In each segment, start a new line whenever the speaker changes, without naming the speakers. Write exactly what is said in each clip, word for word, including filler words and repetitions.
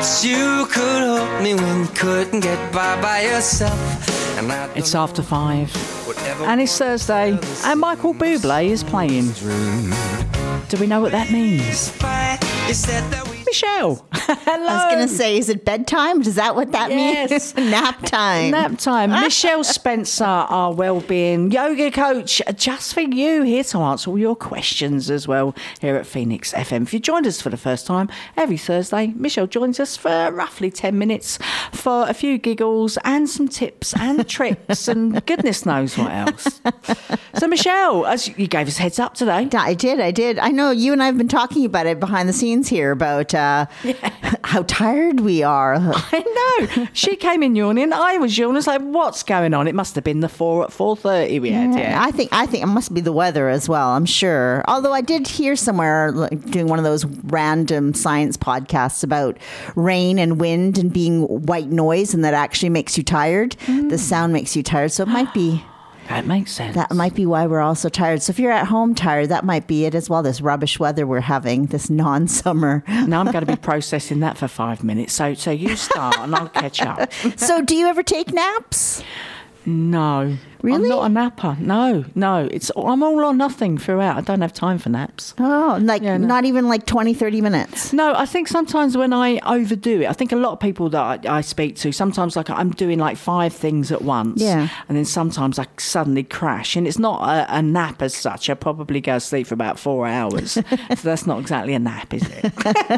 that you could hold me when you couldn't get by by yourself. And I
It's after five, and it's Thursday, and Michael Bublé is playing. Do we know what that means? Michelle, hello.
I was going to say, is it bedtime? Is that what that
Yes.
means? Nap time.
Nap time. Michelle Spencer, our well-being yoga coach, just for you, here to answer all your questions as well here at Phoenix F M. If you joined us for the first time, every Thursday, Michelle joins us for roughly ten minutes for a few giggles and some tips and tricks and goodness knows what else. So, Michelle, as you gave us heads up today.
I did, I did. I know you and I have been talking about it behind the scenes here about uh, yeah. how tired we are.
I know. She came in yawning. I was yawning. I was like, what's going on? It must have been the four at four thirty we had.
Yeah,
yeah.
I think I think it must be the weather as well, I'm sure. Although I did hear somewhere like, doing one of those random science podcasts about rain and wind and being white noise, and that actually makes you tired. Mm. The sound makes you tired. So it might be...
That makes sense.
That might be why we're all so tired. So if you're at home tired, that might be it as well. This rubbish weather we're having, this non-summer.
Now I'm going to be processing that for five minutes. So, so you start and I'll catch up.
So do you ever take naps?
No.
Really?
I'm not a napper. No, no. It's I'm all or nothing throughout. I don't have time for naps.
Oh, like
yeah, no.
not even like twenty, thirty minutes?
No, I think sometimes when I overdo it, I think a lot of people that I, I speak to, sometimes like I'm doing like five things at once.
Yeah.
And then sometimes I suddenly crash. And it's not a, a nap as such. I probably go to sleep for about four hours. So that's not exactly a nap, is it?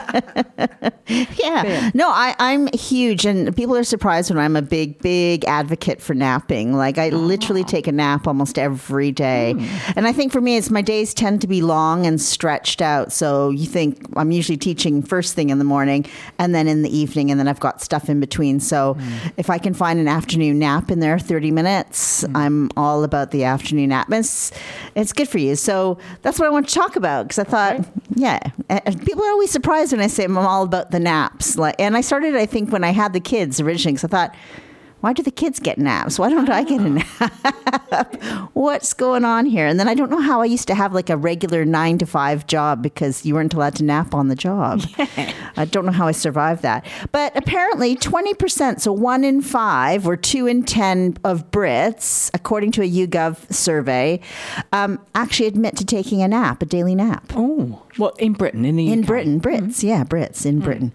yeah. yeah. No, I, I'm huge. And people are surprised when I'm a big, big advocate for napping. Like I oh. literally take a nap almost every day. Mm. And I think for me, it's my days tend to be long and stretched out. So you think I'm usually teaching first thing in the morning and then in the evening, and then I've got stuff in between. So mm. if I can find an afternoon nap in there, thirty minutes, mm. I'm all about the afternoon nap. It's, it's good for you. So that's what I want to talk about, because I thought, okay. yeah, and people are always surprised when I say I'm all about the naps. Like, and I started, I think, when I had the kids originally, because I thought, why do the kids get naps? Why don't I get a nap? What's going on here? And then I don't know how I used to have like a regular nine to five job because you weren't allowed to nap on the job. Yeah. I don't know how I survived that. But apparently twenty percent, so one in five or two in ten of Brits, according to a YouGov survey, um, actually admit to taking a nap, a daily nap.
Oh, what, in Britain, in the U K?
In Britain, Brits, mm. yeah, Brits in mm. Britain.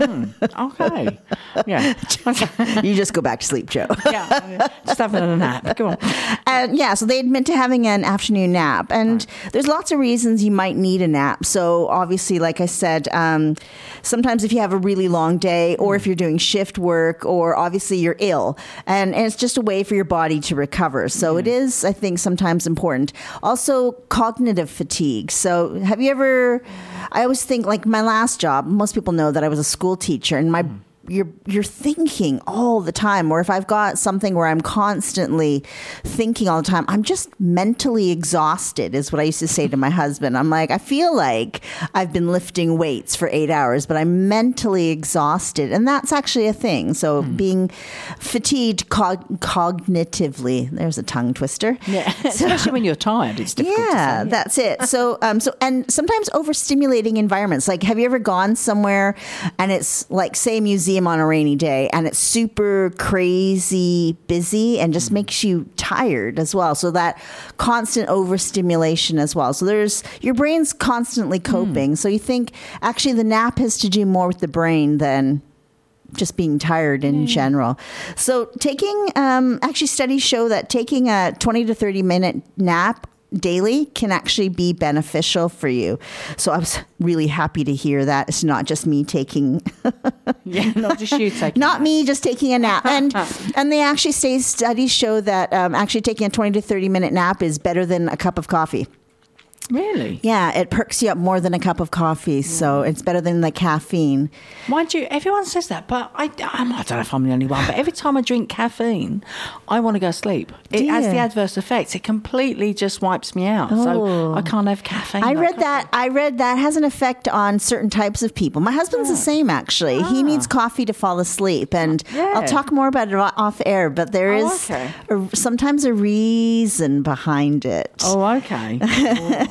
Mm. Okay. Yeah.
You just go back to sleep, Joe.
yeah, just having a nap. Go on.
And yeah, so they admit to having an afternoon nap. And right. there's lots of reasons you might need a nap. So obviously, like I said, um, sometimes if you have a really long day, or if you're doing shift work, or obviously you're ill, and, and it's just a way for your body to recover. So mm. it is, I think, sometimes important. Also, cognitive fatigue. So have you ever, I always think, like my last job, most people know that I was a school teacher, and my mm. You're you're thinking all the time, or if I've got something where I'm constantly thinking all the time, I'm just mentally exhausted, is what I used to say to my husband. I'm like, I feel like I've been lifting weights for eight hours, but I'm mentally exhausted. And that's actually a thing. So mm. being fatigued cog- cognitively, there's a tongue twister.
Yeah, so, especially when you're tired, it's difficult
yeah,
to say.
that's it. So, um, so and sometimes overstimulating environments. Like, have you ever gone somewhere and it's like, say, a museum on a rainy day, and it's super crazy busy and just makes you tired as well. So that constant overstimulation as well. So there's, your brain's constantly coping. Mm. So you think actually the nap has to do more with the brain than just being tired in mm. general. So taking, um, actually studies show that taking a twenty to thirty minute nap daily can actually be beneficial for you. So I was really happy to hear that. It's not just me taking...
yeah, not just you taking
Not me just taking a nap. And and they actually say, studies show that um, actually taking a twenty to thirty minute nap is better than a cup of coffee.
Really?
Yeah, it perks you up more than a cup of coffee, so it's better than the caffeine.
Mind you, everyone says that, but I, I'm, I don't know if I'm the only one, but every time I drink caffeine, I want to go to sleep. It has the adverse effects. It completely just wipes me out, oh. so I can't have caffeine.
I
like
read
coffee.
that. I read that has an effect on certain types of people. My husband's oh. the same, actually. Ah. He needs coffee to fall asleep, and yeah. I'll talk more about it off air, but there
oh,
is
okay.
a, sometimes a reason behind it.
Oh, okay. Oh.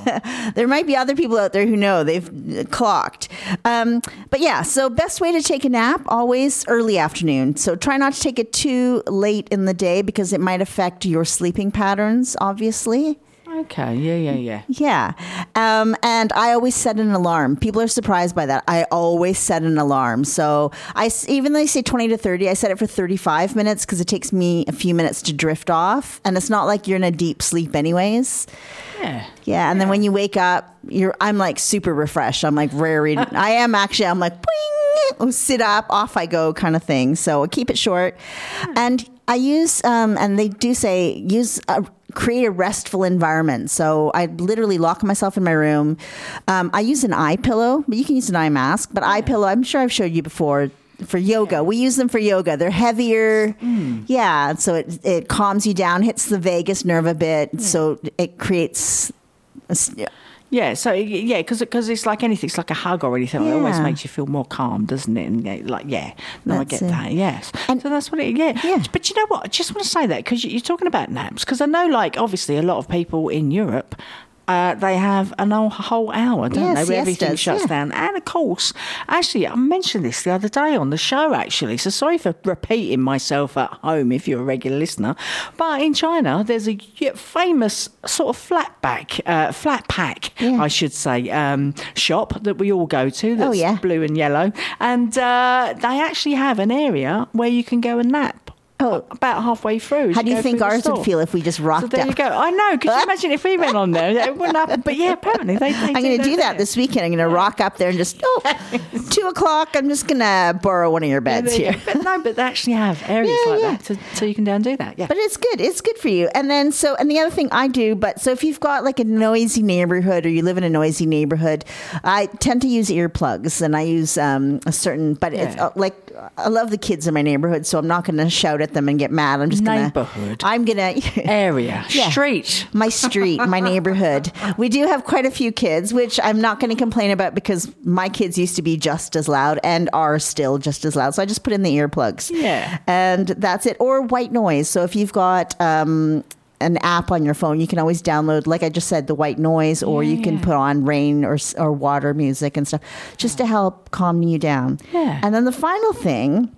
There might be other people out there who know they've clocked. Um, but yeah, so best way to take a nap, always early afternoon. So try not to take it too late in the day because it might affect your sleeping patterns, obviously.
Okay, yeah, yeah, yeah.
Yeah. Um, and I always set an alarm. People are surprised by that. I always set an alarm. So I, even though they say twenty to thirty, I set it for thirty-five minutes because it takes me a few minutes to drift off. And it's not like you're in a deep sleep anyways.
Yeah.
Yeah. And then when you wake up, you're, I'm like super refreshed. I'm like raring. I am actually, I'm like, boing, sit up, off I go kind of thing. So I keep it short. And I use, um, and they do say, use a, create a restful environment. So I literally lock myself in my room. Um, I use an eye pillow, but you can use an eye mask. But eye pillow, I'm sure I've showed you before for yoga. Yeah. We use them for yoga. They're heavier. Mm. Yeah. So it, it calms you down, hits the vagus nerve a bit. Yeah. So it creates... A,
Yeah, so yeah, because because it's like anything, it's like a hug or anything. Yeah. It always makes you feel more calm, doesn't it? And yeah, like, yeah, no, that's I get it. that. Yes, and so that's what it. Yeah, yeah. But you know what? I just want to say that because you're talking about naps, because I know, like, obviously, a lot of people in Europe. Uh, they have an whole, whole hour, don't
yes,
they, where everything
does,
shuts
yeah.
down. And, of course, actually, I mentioned this the other day on the show, actually, so sorry for repeating myself at home if you're a regular listener. But in China, there's a famous sort of flat back, uh, flat pack, yeah. I should say, um, shop that we all go to that's
oh, yeah.
blue and yellow. And uh, they actually have an area where you can go and nap. Oh, about halfway through.
How do you think ours would feel if we just rocked
so there
up?
you go. I know. Could you imagine if we went on there? It wouldn't happen. But yeah, apparently they. they
I'm going to do that there. this weekend. I'm going to rock up there and just oh, two o'clock. I'm just going to borrow one of your beds
yeah,
here.
But no, but they actually have areas yeah, like yeah. that, to, so you can down do that. Yeah,
but it's good. It's good for you. And then so, and the other thing I do, but so if you've got like a noisy neighborhood or you live in a noisy neighborhood, I tend to use earplugs, and I use um, a certain. But yeah. it's uh, like I love the kids in my neighborhood, so I'm not going to shout at them and get mad. I'm just gonna,
neighborhood.
I'm gonna
area yeah, street.
My street, my neighborhood. We do have quite a few kids, which I'm not going to complain about because my kids used to be just as loud and are still just as loud. So I just put in the earplugs.
Yeah,
and that's it. Or white noise. So if you've got um, an app on your phone, you can always download, like I just said, the white noise, or yeah, you can yeah. put on rain or or water music and stuff, just to help calm you down.
Yeah.
And then the final thing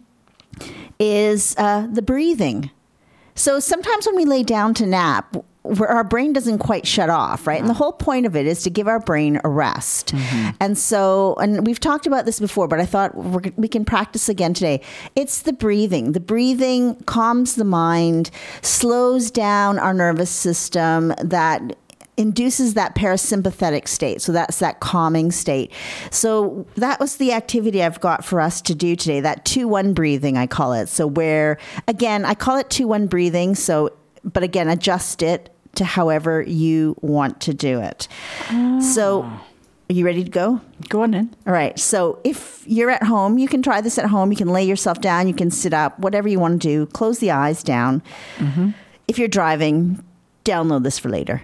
is uh, the breathing. So sometimes when we lay down to nap, where our brain doesn't quite shut off, right? No. And the whole point of it is to give our brain a rest. Mm-hmm. And so, and we've talked about this before, but I thought we're, we can practice again today. It's the breathing. The breathing calms the mind, slows down our nervous system, that induces that parasympathetic state. So that's that calming state. So that was the activity I've got for us to do today, that two one breathing, I call it. So where, again, I call it two one breathing. So, but again, adjust it to however you want to do it. Oh. So are you ready to go?
Go on then.
All right. So if you're at home, you can try this at home. You can lay yourself down. You can sit up, whatever you want to do. Close the eyes down. Mm-hmm. If you're driving, download this for later.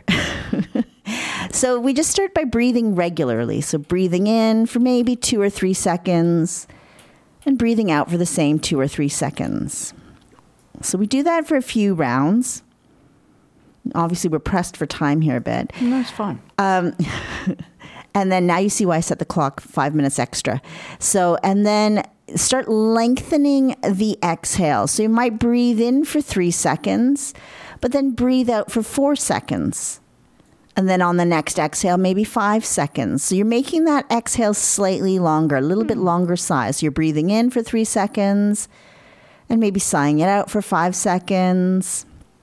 So we just start by breathing regularly. So breathing in for maybe two or three seconds and breathing out for the same two or three seconds. So we do that for a few rounds. Obviously, we're pressed for time here a bit.
No, it's fine.
Um, and then now you see why I set the clock five minutes extra. So, and then start lengthening the exhale. So you might breathe in for three seconds, but then breathe out for four seconds. And then on the next exhale, maybe five seconds. So you're making that exhale slightly longer, a little mm. bit longer size. So you're breathing in for three seconds and maybe sighing it out for five seconds.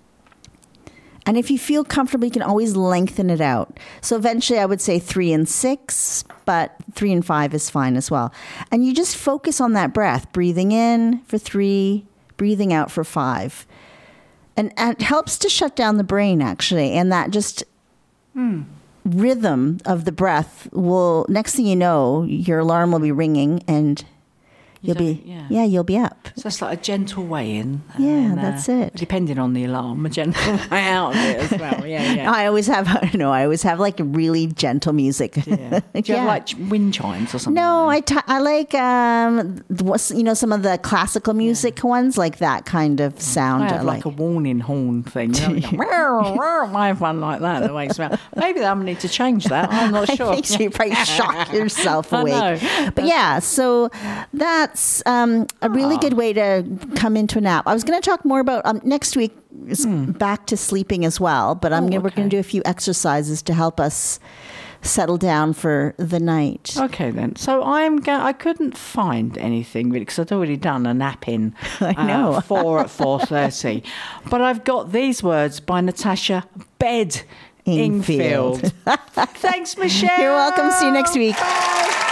And if you feel comfortable, you can always lengthen it out. So eventually I would say three and six, but three and five is fine as well. And you just focus on that breath, breathing in for three, breathing out for five. And, and it helps to shut down the brain, actually. And that just... Mm. rhythm of the breath will, next thing you know, your alarm will be ringing and you'll
So,
be
yeah.
yeah. you'll be up.
So it's like a gentle way in.
Yeah,
and,
that's
uh,
it.
Depending on the alarm, a gentle way out of it as well. Yeah, yeah.
I always have, I know, I always have like really gentle music.
Yeah. Do you
Yeah.
have like wind chimes or something?
No,
like
I, t- I like um, the- what's- you know, some of the classical music ones, like that kind of sound.
I have
I
like, a warning horn thing. You know, like, I have one like that that wakes me up. Maybe I need to change that. I'm not sure.
I think so. You probably shock yourself
I
awake.
know.
But yeah, so that's um, a really good way to come into a nap. I was going to talk more about um, next week is back to sleeping as well, but I'm
Oh,
gonna, we're going
okay.
to do a few exercises to help us settle down for the night.
Okay then. So I'm go- I couldn't find anything really because I'd already done a nap in.
I know.
Uh, four at four thirty, but I've got these words by Natasha Bed
Ingfield.
Ingfield. Thanks, Michelle.
You're welcome. See you next week.
Bye.